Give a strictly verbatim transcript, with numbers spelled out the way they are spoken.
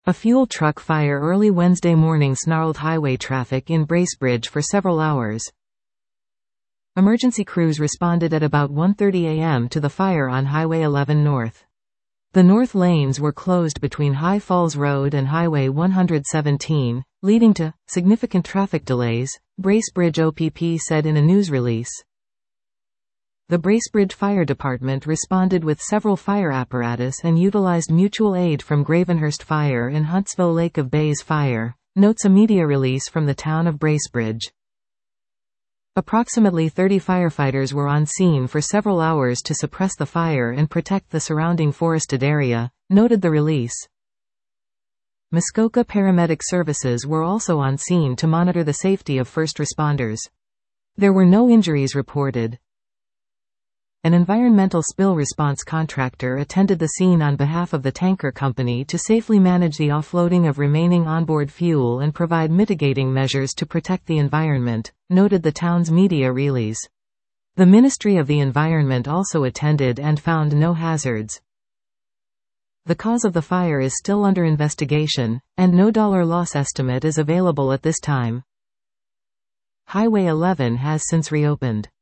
A fuel truck fire early Wednesday morning snarled highway traffic in Bracebridge for several hours. Emergency crews responded at about one thirty a m to the fire on Highway eleven North. The north lanes were closed between High Falls Road and Highway one seventeen, leading to significant traffic delays, Bracebridge O P P said in a news release. The Bracebridge Fire Department responded with several fire apparatus and utilized mutual aid from Gravenhurst Fire and Huntsville Lake of Bays Fire, notes a media release from the town of Bracebridge. Approximately thirty firefighters were on scene for several hours to suppress the fire and protect the surrounding forested area, noted the release. Muskoka Paramedic Services were also on scene to monitor the safety of first responders. There were no injuries reported. An environmental spill response contractor attended the scene on behalf of the tanker company to safely manage the offloading of remaining onboard fuel and provide mitigating measures to protect the environment, noted the town's media release. The Ministry of the Environment also attended and found no hazards. The cause of the fire is still under investigation, and no dollar loss estimate is available at this time. Highway eleven has since reopened.